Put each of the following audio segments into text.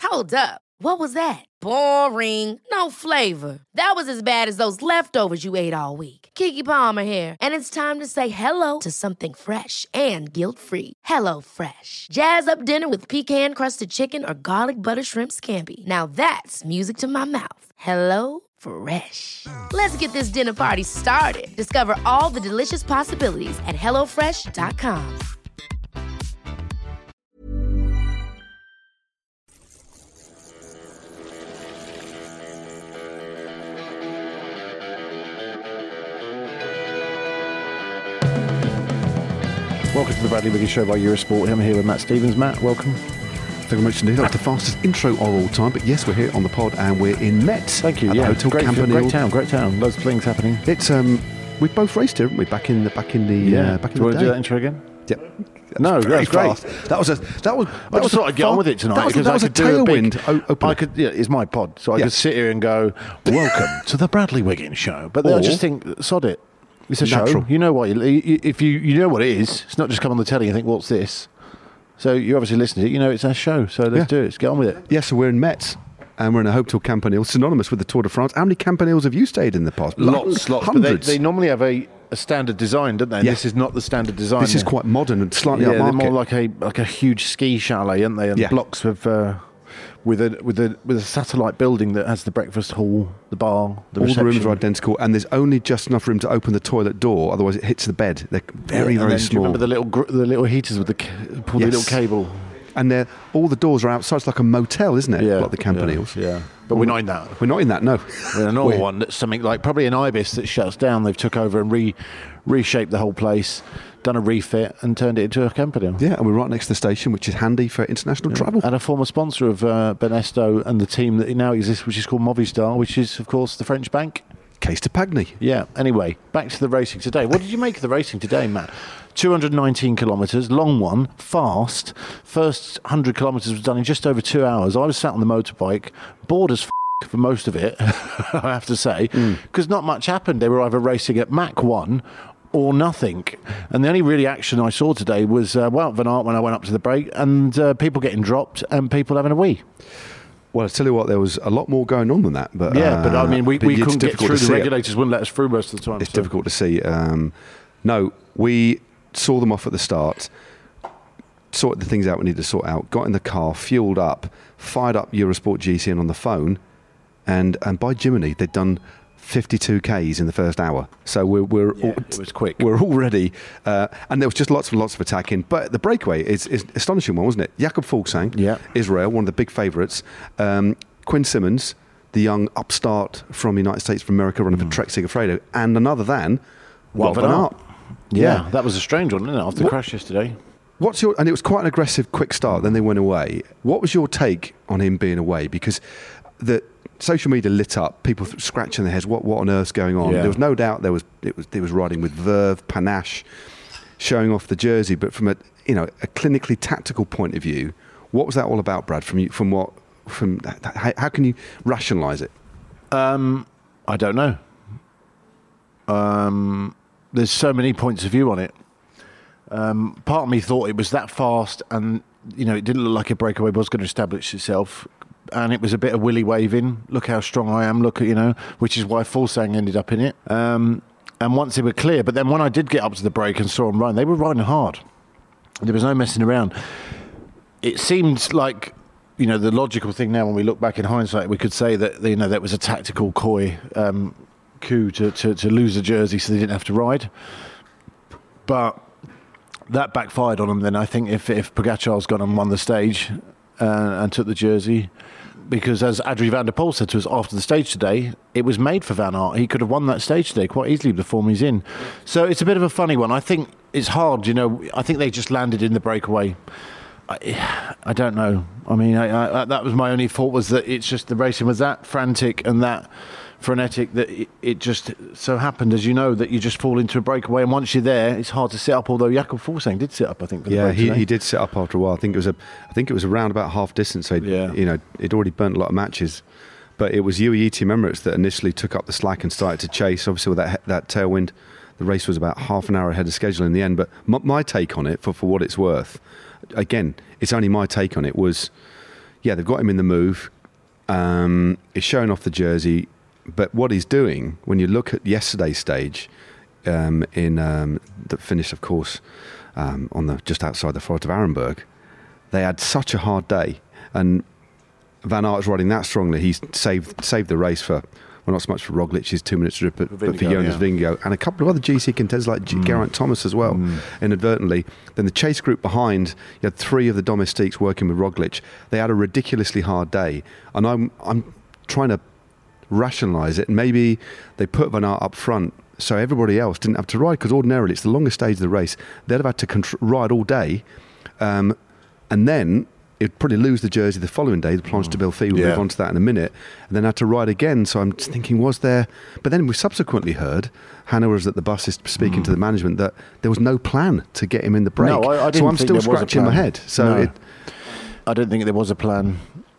Hold up. What was that? Boring. No flavor. That was as bad as those leftovers you ate all week. Keke Palmer here, and it's time to say hello to something fresh and guilt-free. Hello Fresh. Jazz up dinner with pecan-crusted chicken or garlic butter shrimp scampi. Now that's music to my mouth. Hello Fresh. Let's get this dinner party started. Discover all the delicious possibilities at hellofresh.com. Welcome to the Bradley Wiggins Show by Eurosport. I'm here with Matt Stevens. Matt, welcome. Thank you very much indeed. That was the fastest intro of all time. But yes, we're here on the pod and we're in Metz. Thank you. At Yeah, the Hotel great Campanile. Great town. Loads of things happening. It's we've both raced here, haven't we? Back in the Do you day. want to do that intro again? Yep. No, Very that's great. fast. That was I just thought I'd get on with it tonight because that was I a could do a big tailwind opener. I could. Yeah, it's my pod, so I Yeah. could sit here and go, "Welcome to the Bradley Wiggins Show." But then I Or- just think, sod it. It's a Natural. show. You know what? If you know what it is, it's not just come on the telly and think, "What's this?" So you obviously listen to it. You know it's our show. So let's do it. Let's get on with it. Yes, so we're in Metz. And we're in a Hotel Campanile, synonymous with the Tour de France. How many Campaniles have you stayed in the past? Lots. Hundreds. But they normally have a standard design, don't they? And Yeah. This is not the standard design. This is quite modern and slightly they're upmarket. more like a huge ski chalet, aren't they? And Yeah. blocks of with a satellite building that has the breakfast hall, the bar, the All reception. the rooms are identical, and there's only just enough room to open the toilet door. Otherwise, it hits the bed. They're very, And very then, small. Do you remember the little heaters with the pull the Yes. little cable? And all the doors are outside. It's like a motel, isn't it? Like the Campaniles. Yeah. But we're not in that. We're not in that, no. We're in a normal one that's something like probably an Ibis that shuts down. They've took over and reshaped the whole place, done a refit, and turned it into a Campanile. Yeah, and we're right next to the station, which is handy for international travel. And a former sponsor of Benesto and the team that now exists, which is called Movistar, which is, of course, the French bank. Case to Pagny. Yeah, anyway, back to the racing today. What did you make of the racing today, Matt? 219 kilometres, long one, fast. First 100 kilometres was done in just over 2 hours. I was sat on the motorbike, bored as for most of it, I have to say, because not much happened. They were either racing at Mach 1 or nothing. And the only really action I saw today was Wout van Aert when I went up to the break, and people getting dropped and people having a wee. Well, I tell you what, there was a lot more going on than that. But But I mean, we it's couldn't get difficult through. to The see it. regulators wouldn't let us through most of the time. It's difficult to see. No, we saw them off at the start, sorted the things out we needed to sort out, got in the car, fueled up, fired up Eurosport GCN on the phone, and by Jiminy, they'd done 52 Ks in the first hour. So it was quick. We're already, and there was just lots of attacking. But the breakaway is astonishing one, wasn't it? Jakob Fuglsang, Israel, one of the big favourites. Quinn Simmons, the young upstart from the United States of America, running for Trek Segafredo, and another than Wout van Aert. Yeah, that was a strange one, wasn't it? After the crash yesterday. And it was quite an aggressive, quick start. Then they went away. What was your take on him being away? Because the social media lit up, people scratching their heads. What on earth's going on? Yeah. There was no doubt he was riding with verve, panache, showing off the jersey. But from a clinically tactical point of view, what was that all about, Brad? How can you rationalise it? I don't know. There's so many points of view on it. Part of me thought it was that fast, and it didn't look like a breakaway was going to establish itself, and it was a bit of willy waving. Look how strong I am. Look at which is why Fuglsang ended up in it. And once they were clear, but then when I did get up to the break and saw them run, they were riding hard. There was no messing around. It seemed like the logical thing now when we look back in hindsight, we could say that that was a tactical coy coup to lose the jersey so they didn't have to ride. But that backfired on them then. I think if Pogacar's gone and won the stage and took the jersey, because as Adrie van der Poel said to us after the stage today, it was made for Van Aert. He could have won that stage today quite easily with the form he's in. So it's a bit of a funny one. I think it's hard, I think they just landed in the breakaway. I don't know. I mean, that was my only thought, was that it's just the racing was that frantic and that frenetic that it just so happened, as you know, that you just fall into a breakaway, and once you're there, it's hard to sit up. Although Jakob Fuglsang did sit up, I think. For the break today. He did sit up after a while. I think it was around about half distance. So he'd already burnt a lot of matches. But it was UAE Team Emirates that initially took up the slack and started to chase. Obviously, with that tailwind, the race was about half an hour ahead of schedule in the end. But my take on it, for what it's worth, again, it's only my take on it, was yeah, they've got him in the move. He's showing off the jersey, but what he's doing, when you look at yesterday's stage, in the finish, of course, on the just outside the Forest of Arenberg, they had such a hard day, and Van Aert is riding that strongly. He's saved the race for, well, not so much for Roglic's 2 minute strip, but for Jonas Vingegaard and a couple of other GC contenders like Geraint Thomas as well, inadvertently. Then the chase group behind, you had 3 of the domestiques working with Roglic. They had a ridiculously hard day, and I'm trying to rationalise it. Maybe they put Van Aert up front so everybody else didn't have to ride, because ordinarily it's the longest stage of the race. They'd have had to ride all day, and then it'd probably lose the jersey the following day. The Planche de Belfi, we'll move on to that in a minute, and then had to ride again. So I'm just thinking, was there... But then we subsequently heard, Hannah was at the buses speaking to the management, that there was no plan to get him in the break. No, I didn't so I'm think still there was a scratching my plan. head. So No. I don't think there was a plan.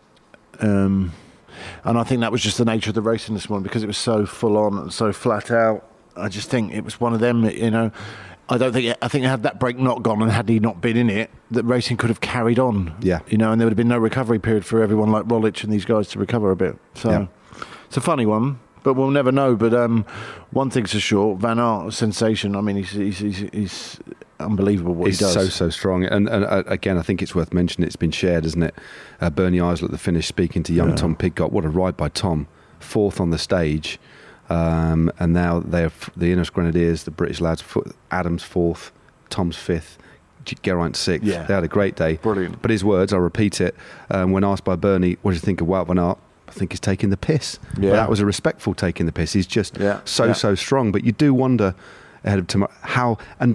And I think that was just the nature of the racing this morning, because it was so full on and so flat out. I just think it was one of them, you know. I think had that break not gone, and had he not been in it, that racing could have carried on. Yeah. You know, and there would have been no recovery period for everyone like Roglic and these guys to recover a bit. So it's a funny one, but we'll never know. But one thing's for sure, Van Aert, a sensation. I mean, he's unbelievable what he does. So strong. And again, I think it's worth mentioning, it's been shared, isn't it? Bernie Eisler at the finish speaking to young Tom Pidcock. What a ride by Tom. 4th on the stage. And now they're the Ineos Grenadiers, the British lads, Adams 4th, Tom's 5th, Geraint 6th. Yeah. They had a great day. Brilliant. But his words, I'll repeat it, when asked by Bernie, what do you think of Wout van Aert? I think he's taking the piss. Yeah. But that was a respectful taking the piss. He's just so strong. But you do wonder ahead of tomorrow how... And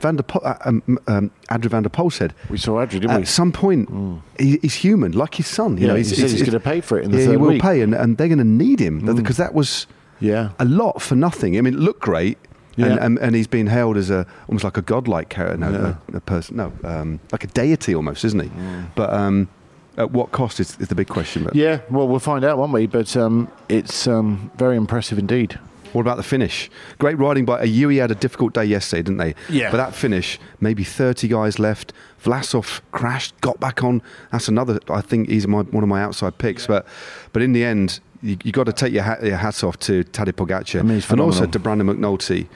Adrian van der Poel said... We saw Adrian, didn't we? At some point, he's human, like his son. You know, he said he's going to pay for it in the third he will week. pay, and they're going to need him, because that was... Yeah. A lot for nothing. I mean, it looked great, and he's been hailed as almost like a godlike character, a person, like a deity almost, isn't he? But at what cost is the big question. But yeah, well, we'll find out, won't we? But it's very impressive indeed. what about the finish? Great riding by Yui. Had a difficult day yesterday, didn't they? Yeah. But that finish, maybe 30 guys left. Vlasov crashed, got back on. That's another. I think he's one of my outside picks. But in the end, you got to take your hats off to Tadej Pogacar, I mean, he's and also phenomenal. to Brandon McNulty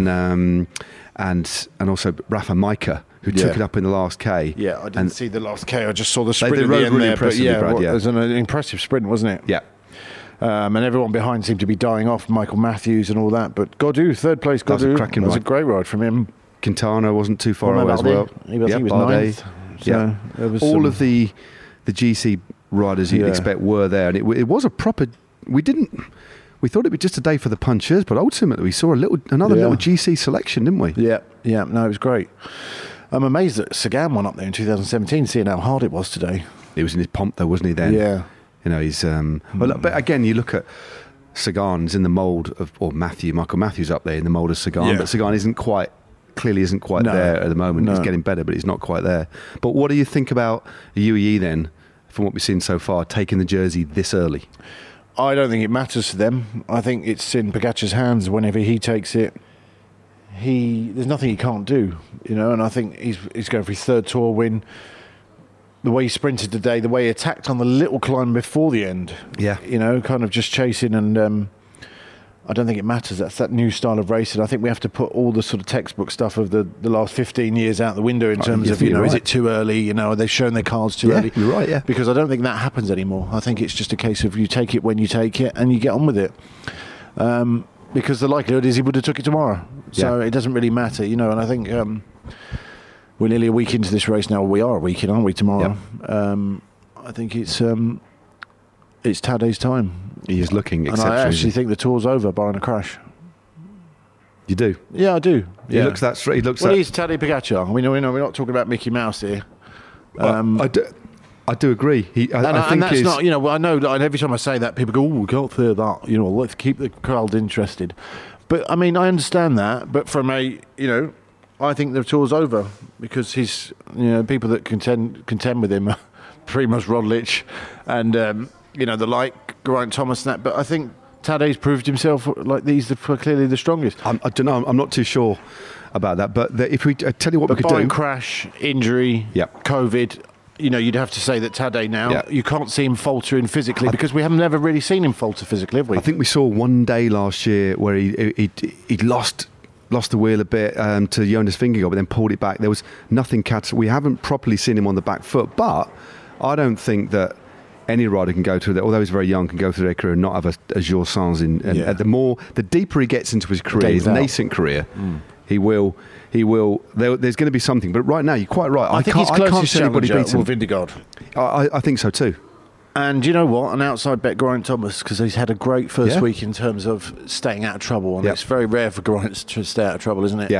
and also Rafa Majka, who took it up in the last K. Yeah, I didn't see the last K. I just saw the sprint they at rode the end really there. But impressively, yeah, Brad, it was an impressive sprint, wasn't it? Yeah. And everyone behind seemed to be dying off, Michael Matthews and all that. But Gaudu, third place, That was a Gaudu. cracking That was a ride. great ride from him. Quintana wasn't too far away as well. I think he was ninth. So Yeah. there was All some- of the GC riders you'd expect were there, and it was a proper. We thought it'd be just a day for the punchers, but ultimately we saw another little GC selection, didn't we? Yeah, no, it was great. I'm amazed that Sagan won up there in 2017, seeing how hard it was today. He was in his pomp though, wasn't he? Then, Yeah. you know, he's. But again, you look at Sagan's in the mould of, or Michael Matthews up there in the mould of Sagan, Yeah. but Sagan isn't quite there at the moment. No. He's getting better, but he's not quite there. But what do you think about UAE then, from what we've seen so far, taking the jersey this early? I don't think it matters to them. I think it's in Pogacar's hands whenever he takes it. There's nothing he can't do, you know, and I think he's going for his third Tour win. The way he sprinted today, the way he attacked on the little climb before the end, you know, kind of just chasing, and I don't think it matters. That's that new style of racing. I think we have to put all the sort of textbook stuff of the last 15 years out the window in terms of, you know, is it too early? You know, are they showing their cards too early? You're right, yeah. Because I don't think that happens anymore. I think it's just a case of you take it when you take it and you get on with it. Because the likelihood is he would have took it tomorrow. So it doesn't really matter, you know, and I think we're nearly a week into this race now. We are a week in, aren't we, tomorrow? Yep. I think it's Tadej's time. He is looking And exceptional. I actually think the Tour's over, barring a crash. You do. Yeah, I do. He looks that straight. He looks Well, that. he's Tadej Pogacar. We know we're not talking about Mickey Mouse here. I do agree. I think and that's he's not, you know, I know that every time I say that, people go, oh, we can't say that. You know, let's keep the crowd interested. But, I mean, I understand that. But from you know, I think the Tour's over because he's, you know, people that contend with him are Primož Roglic and, you know, the like, Geraint Thomas and that. But I think Tadej's proved himself like these are clearly the strongest. I don't know. I'm not too sure about that. But if we I tell you what we could do. Crash, injury, Yep. COVID, you'd have to say that Tadej now, Yeah. you can't see him faltering physically because we haven't never really seen him falter physically, have we? I think we saw one day last year where he lost the wheel a bit to Jonas Vingegaard, but then pulled it back. There was nothing we haven't properly seen him on the back foot, but I don't think that any rider can go through that, although he's very young, can go through their career and not have a Jules Sainz in. And the deeper he gets into his career, his nascent career, he will. There's going to be something. But right now, you're quite right. I think he's closest see anybody challenger beat him. Vingegaard. I think so too. And you know what? An outside bet, Geraint Thomas, because he's had a great first Yeah. week in terms of staying out of trouble. And Yep. it's very rare for Geraint to stay out of trouble, isn't it? Yeah.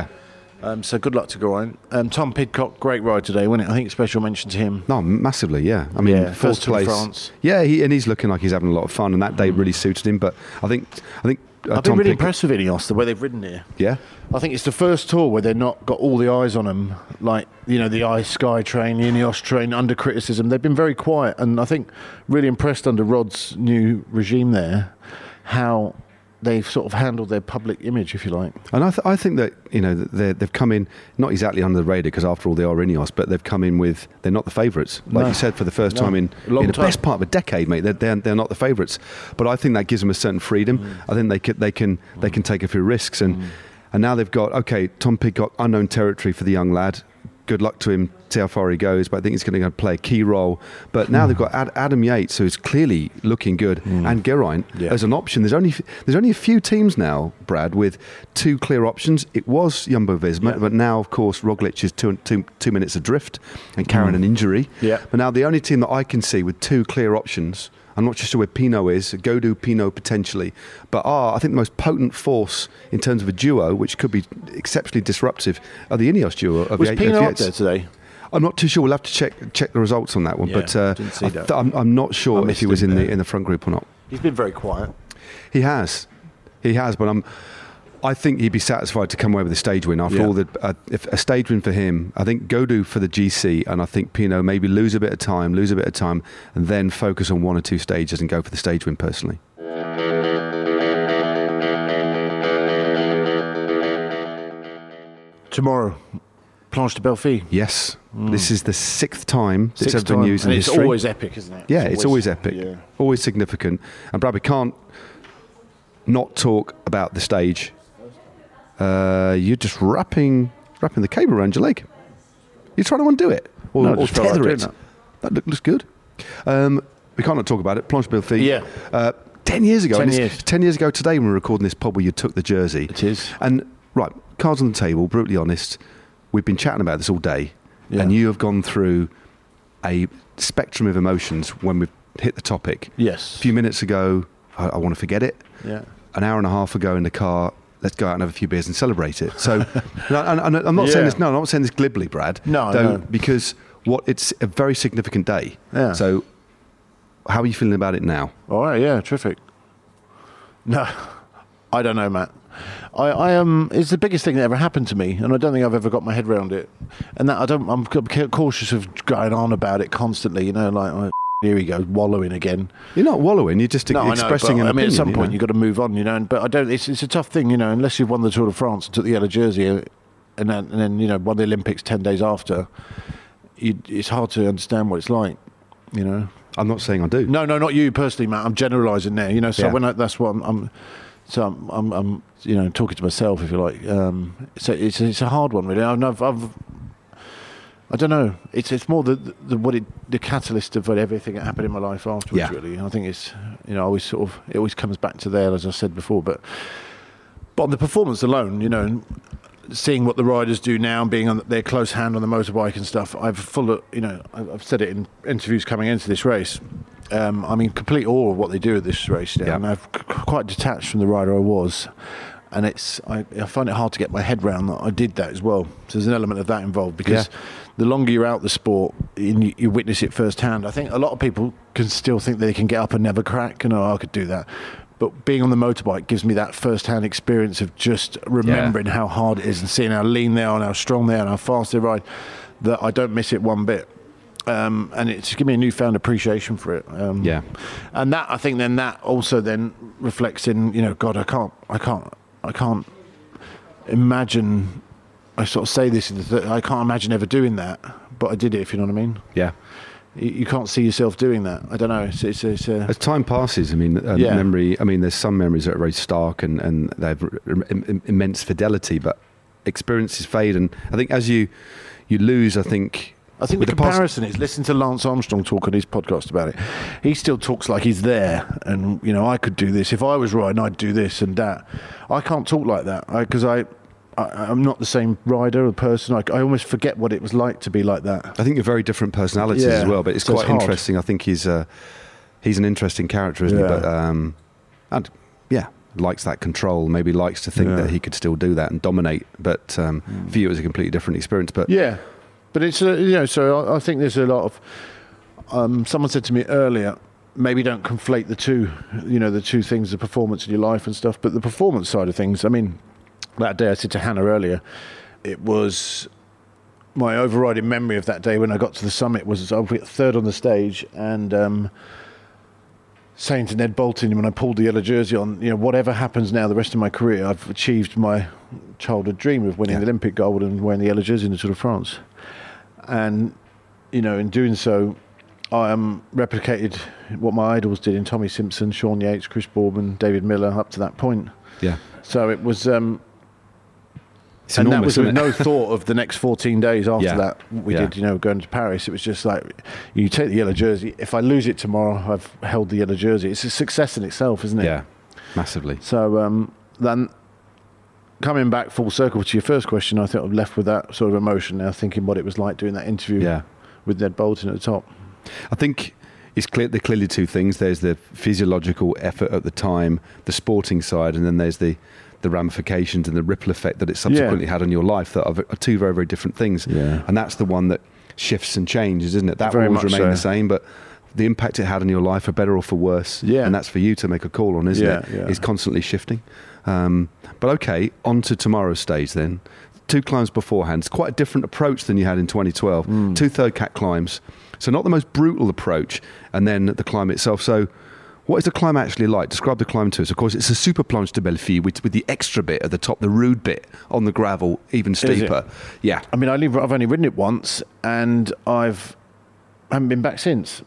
So good luck to Geraint. Tom Pidcock, great ride today, wasn't it? I think special mention to him. No, massively, yeah. I mean, Yeah, fourth first Tour de place. France. Yeah, he's looking like he's having a lot of fun, and that day really suited him. But I think I've been Tom really Pidcock- impressed with Ineos, the way they've ridden here. Yeah, I think it's the first tour where they're not got all the eyes on them, like, the Sky train, the Ineos train, under criticism. They've been very quiet, and I think really impressed under Rod's new regime there, how they've sort of handled their public image, if you like. and I think that they've come in not exactly under the radar because after all they are Ineos, but they've come in with they're not the favourites, like No. you said, for the first No. time in Long the time. best part of a decade, mate. They're not the favourites, but I think that gives them a certain freedom. I think they can take a few risks, and now they've got Tom Pidcock, unknown territory for the young lad. Good luck to him, see how far he goes, but I think he's going to play a key role. But now they've got Adam Yates, who's clearly looking good, and Geraint as an option. There's only a few teams now, Brad, with two clear options. It was Jumbo-Visma, but now, of course, Roglic is two minutes adrift and carrying an injury. Yeah. But now the only team that I can see with two clear options, I'm not sure where Pinot is, Godou, Pinot potentially, but I think the most potent force in terms of a duo, which could be exceptionally disruptive, are the Ineos duo of Was Yates. Pinot up there today? I'm not too sure. We'll have to check the results on that one, Yeah, but didn't see that. I'm not sure if missed he was him in there. the front group or not. He's been very quiet. He has, but I think he'd be satisfied to come away with a stage win after all. If a stage win for him, I think Godou for the GC, and I think Pinot maybe lose a bit of time, and then focus on one or two stages and go for the stage win personally. Tomorrow, Planche de Belfi. Yes, this is the sixth time it's Sixth ever been time. used in And it's history. always epic, isn't it? Yeah, it's always epic, Yeah. always significant. And Brad, we can't not talk about the stage. You're just wrapping the cable around your leg. You're trying to undo it or, No, I or just felt like tether doing it. That looks good. We can't not talk about it. Planche de Belfi. Yeah. 10 years ago. 10 and it's years. 10 years ago today when we were recording this pod where you took the jersey. It is. And, right, cards on the table, brutally honest. We've been chatting about this all day. Yeah. And you have gone through a spectrum of emotions when we've hit the topic. Yes. A few minutes ago, I want to forget it. Yeah. An hour and a half ago in the car, let's go out and have a few beers and celebrate it. So, and I'm not saying this. No, I'm not saying this glibly, Brad. No, though, no. because it's a very significant day. Yeah. So, how are you feeling about it now? All right, yeah, terrific. No, I don't know, Matt. It's the biggest thing that ever happened to me, and I don't think I've ever got my head around it. And that I'm cautious of going on about it constantly. Like here he goes, wallowing again. You're not wallowing. You're just expressing I know, an but, opinion. at some point you you've got to move on, But I don't. It's a tough thing, Unless you've won the Tour de France and took the yellow jersey, and then won the Olympics 10 days after. It's hard to understand what it's like, I'm not saying I do. No, not you personally, Matt. I'm generalising there. So Yeah. that's what I'm talking to myself, if you like. So it's a hard one, really. I don't know. It's more the catalyst of everything that happened in my life afterwards. Yeah. Really, I think it's it always comes back to there, as I said before. But on the performance alone, and seeing what the riders do now, and being on their close hand on the motorbike and stuff, I've said it in interviews coming into this race. I'm in complete awe of what they do at this race now, Yeah. and I'm quite detached from the rider I was. And I find it hard to get my head around that I did that as well. So there's an element of that involved, because the longer you're out the sport, you witness it firsthand. I think a lot of people can still think they can get up and never crack, and I could do that. But being on the motorbike gives me that first-hand experience of just remembering how hard it is and seeing how lean they are and how strong they are and how fast they ride, that I don't miss it one bit. And it's given me a newfound appreciation for it. And that, I think, then that also then reflects in, God, I can't imagine. I sort of say this, I can't imagine ever doing that, but I did it, if you know what I mean. Yeah. you can't see yourself doing that. I don't know. It's As time passes, I mean, memory. I mean, there's some memories that are very stark and they have immense fidelity, but experiences fade. And I think as you lose, I think the comparison is listen to Lance Armstrong talk on his podcast about it. He still talks like he's there, and I could do this if I was riding. I'd do this and that. I can't talk like that because I'm not the same rider or person. I almost forget what it was like to be like that. I think you're very different personalities as well, but it's quite interesting. I think he's an interesting character, isn't he? But and likes that control. Maybe likes to think that he could still do that and dominate. But for you, it was a completely different experience. But but it's So I think there's a lot of. Someone said to me earlier, maybe don't conflate the two. The two things: the performance in your life and stuff. But the performance side of things, I mean. That day, I said to Hannah earlier, it was my overriding memory of that day when I got to the summit was I was third on the stage and saying to Ned Bolton when I pulled the yellow jersey on, whatever happens now the rest of my career, I've achieved my childhood dream of winning the Olympic gold and wearing the yellow jersey in the Tour de France. And, in doing so, I replicated what my idols did in Tommy Simpson, Sean Yates, Chris Boardman, David Miller up to that point. Yeah. So it was... It's and enormous, that was with no thought of the next 14 days after that we Yeah. did, going to Paris. It was just like, you take the yellow jersey. If I lose it tomorrow, I've held the yellow jersey. It's a success in itself, isn't it? Yeah, massively. So then coming back full circle to your first question, I think I'm left with that sort of emotion now, thinking what it was like doing that interview with Ned Bolton at the top. I think it's clear. They're clearly two things. There's the physiological effort at the time, the sporting side, and then there's the ramifications and the ripple effect that it subsequently had on your life that are two very, very different things. Yeah. And that's the one that shifts and changes, isn't it? That will always remain the same, but the impact it had on your life, for better or for worse, and that's for you to make a call on, isn't it? Yeah. It's constantly shifting. But okay, on to tomorrow's stage then. 2 climbs beforehand. It's quite a different approach than you had in 2012. 2 third cat climbs. So not the most brutal approach, and then the climb itself. So what is the climb actually like? Describe the climb to us. Of course, it's a super planche de Belleville with the extra bit at the top, the rude bit on the gravel, even steeper. Yeah. I mean, I've only ridden it once, and I haven't been back since.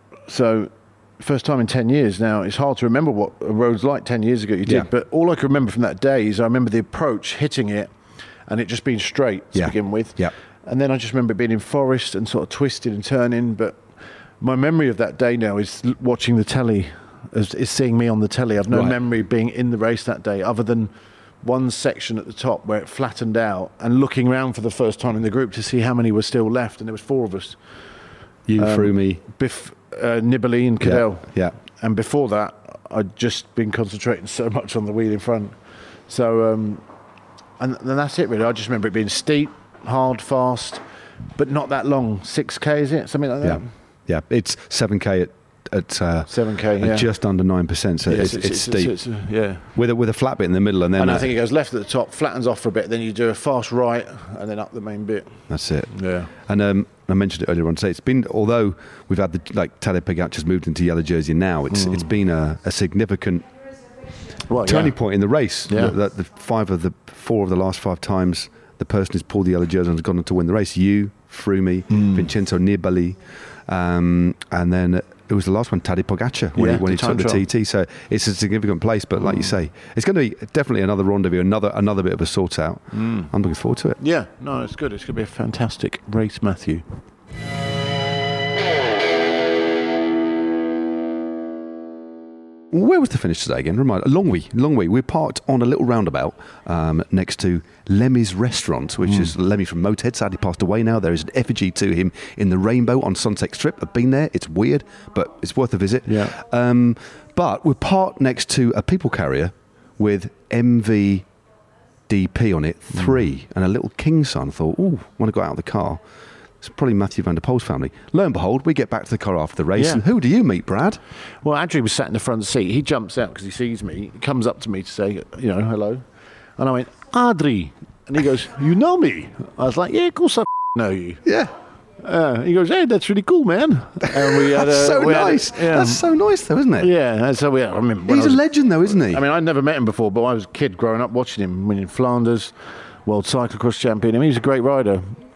So, first time in 10 years now. It's hard to remember what a road's like 10 years ago. You did, but all I can remember from that day is I remember the approach, hitting it, and it just being straight to begin with. Yeah. And then I just remember it being in forest and sort of twisted and turning. But my memory of that day now is watching the telly. Is seeing me on the telly. I've no memory of being in the race that day other than one section at the top where it flattened out and looking around for the first time in the group to see how many were still left, and there was 4 of us. You, Froome, Biff, Nibali and Cadell. Yeah. And before that, I'd just been concentrating so much on the wheel in front. So, and that's it really. I just remember it being steep, hard, fast, but not that long. 6K, is it? Something like that? Yeah. It's 7K at 7K, at just under 9%, so it's steep. With a flat bit in the middle, and then I think it goes left at the top, flattens off for a bit, then you do a fast right, and then up the main bit. That's it. Yeah. And I mentioned it earlier on today. It's been, although we've had Tadej Pogacar's moved into yellow jersey now, it's been a significant turning point in the race. Yeah. The 4 of the last 5 times the person who's pulled the yellow jersey and has gone on to win the race. You, Froome, Vincenzo Nibali, and then it was the last one, Tadej Pogacar, when he took the TT. So it's a significant place, but like you say, it's going to be definitely another rendezvous, another bit of a sort out. I'm looking forward to it. Yeah, no, it's good. It's going to be a fantastic race, Matthew. Where was the finish today again? Remind Longwy. We're parked on a little roundabout next to Lemmy's restaurant, which is Lemmy from Motorhead. Sadly passed away now. There is an effigy to him in the rainbow on Sunset Strip. I've been there. It's weird, but it's worth a visit. Yeah. But we're parked next to a people carrier with MVDP on it, 3, and a little King Son. I thought, when I got out of the car, it's probably Matthew van der Poel's family. Lo and behold, we get back to the car after the race, and who do you meet, Brad? Well, Adri was sat in the front seat. He jumps out because he sees me. He comes up to me to say, hello. And I went, Adri. And he goes, you know me? I was like, yeah, of course I know you. Yeah. He goes, hey, that's really cool, man. And we had That's so nice. That's so nice, though, isn't it? Yeah. And so I remember he's a legend, though, isn't he? I mean, I'd never met him before, but I was a kid growing up watching him winning Flanders, World Cyclocross champion. I mean, he was a great rider.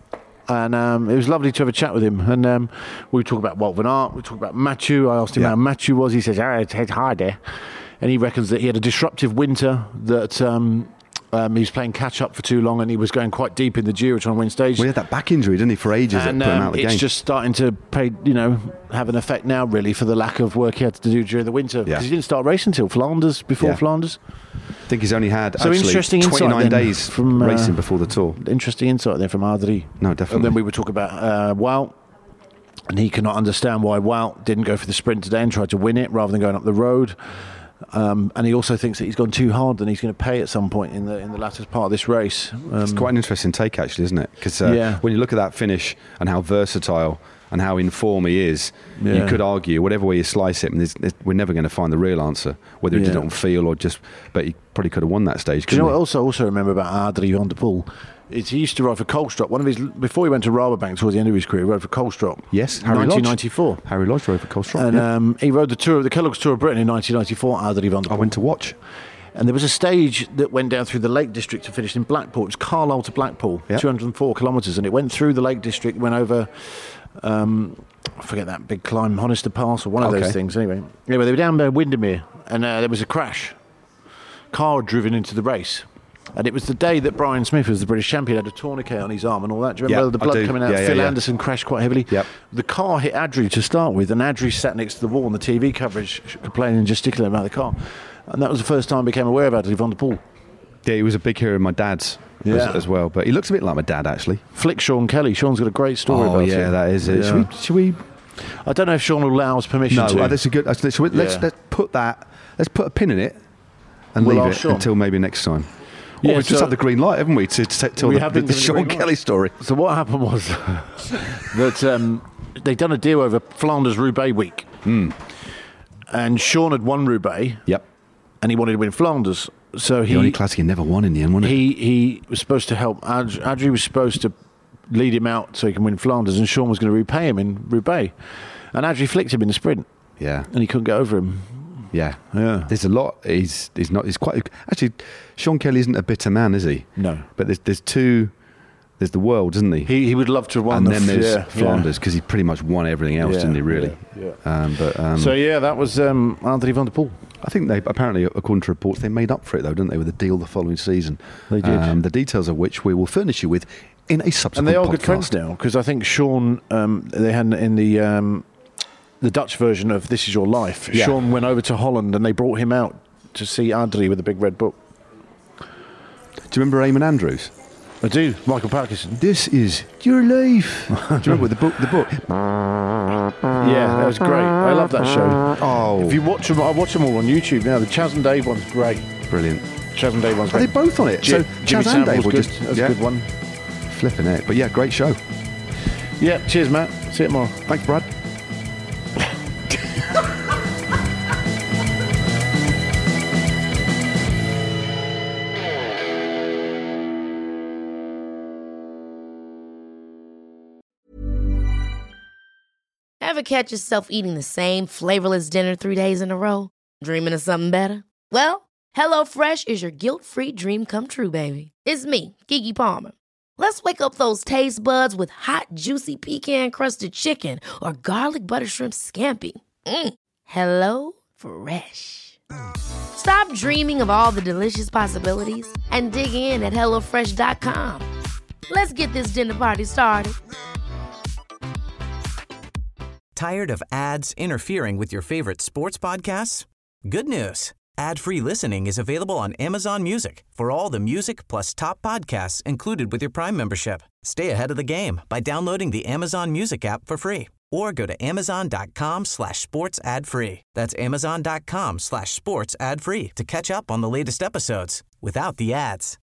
And it was lovely to have a chat with him. And we talk about Wout van Aert, we talk about Mathieu. I asked him how Mathieu was. He says, it's hard there. And he reckons that he had a disruptive winter, that he was playing catch-up for too long and he was going quite deep in the Giro trying to win stage. Well, he had that back injury, didn't he, for ages, and that put him out of the game. It's just starting to have an effect now, really, for the lack of work he had to do during the winter. Because he didn't start racing until Flanders, Flanders. I think he's only had interesting 29 days from racing before the Tour. Interesting insight there from Adri. No, definitely. And then we were talking about Wout, and he cannot understand why Wout didn't go for the sprint today and tried to win it rather than going up the road. And he also thinks that he's gone too hard and he's going to pay at some point in the latter part of this race. It's quite an interesting take, actually, isn't it? Because when you look at that finish and how versatile and how in form he is, you could argue, whatever way you slice it, and we're never going to find the real answer, whether he did it on feel or just... But he probably could have won that stage. Do you know what I also remember about Adri van der Poel? He used to ride for Kohlstrup. Before he went to Rabobank towards the end of his career, he rode for Kohlstrup. Yes, Harry 1994. Lodge. Harry Lodge rode for Kohlstrup. And he rode the Kellogg's Tour of Britain in 1994. Adri van der Poel. I went to watch. And there was a stage that went down through the Lake District and finished in Blackpool. It was Carlisle to Blackpool, 204 kilometres, and it went through the Lake District, went over. I forget that big climb, Honister Pass or one of those things. Anyway, they were down by Windermere, and there was a crash. Car had driven into the race. And it was the day that Brian Smith was the British champion, had a tourniquet on his arm and all that. Do you remember the blood coming out? Phil Anderson crashed quite heavily. Yep. The car hit Adri to start with, and Adri sat next to the wall on the TV coverage, complaining and gesticulating about the car. And that was the first time I became aware of Adri van der Poel. Yeah, he was a big hero of my dad's as well. But he looks a bit like my dad, actually. Flick Sean Kelly. Sean's got a great story about it. Oh, yeah, that is it. Yeah. Should we... I don't know if Sean will allow us permission to. No, that's a good... Let's put that... Let's put a pin in it and leave it until maybe next time. Well, we've just had the green light, haven't we, to tell the Sean Kelly story. So what happened was that they'd done a deal over Flanders-Roubaix week. And Sean had won Roubaix. Yep. And he wanted to win Flanders. So the only classic he never won in the end, wasn't it? He was supposed to help. Adri was supposed to lead him out so he can win Flanders, and Sean was going to repay him in Roubaix. And Adri flicked him in the sprint. Yeah. And he couldn't get over him. Yeah. There's a lot. He's quite... Actually, Sean Kelly isn't a bitter man, is he? No. But there's two... There's the world, isn't he? He would love to have won. And then there's Flanders, because he pretty much won everything else, didn't he, really? So, that was Adri van der Poel. I think they, apparently, according to reports, they made up for it, though, didn't they, with a deal the following season. They did. The details of which we will furnish you with in a subsequent podcast. And they are good friends now, because I think Sean, they had in the Dutch version of This Is Your Life, Sean went over to Holland and they brought him out to see Adri with a big red book. Do you remember Eamon Andrews? I do. Michael Parkinson. This is your life. Do you remember the book? Yeah, that was great. I love that show. Oh. If you watch them, I watch them all on YouTube now. The Chaz and Dave one's great. Brilliant. Chaz and Dave one's great. Are they both on it? So Chaz Jimmy and Savile Dave was were good. That's a good one. Flipping it. But yeah, great show. Yeah, cheers, Matt. See you tomorrow. Thanks, Brad. Ever catch yourself eating the same flavorless dinner 3 days in a row? Dreaming of something better? Well, HelloFresh is your guilt-free dream come true, baby. It's me, Keke Palmer. Let's wake up those taste buds with hot, juicy pecan-crusted chicken or garlic butter shrimp scampi. Hello Fresh. Stop dreaming of all the delicious possibilities and dig in at HelloFresh.com. Let's get this dinner party started. Tired of ads interfering with your favorite sports podcasts? Good news. Ad-free listening is available on Amazon Music for all the music plus top podcasts included with your Prime membership. Stay ahead of the game by downloading the Amazon Music app for free or go to amazon.com/sports ad free. That's amazon.com/sports ad free to catch up on the latest episodes without the ads.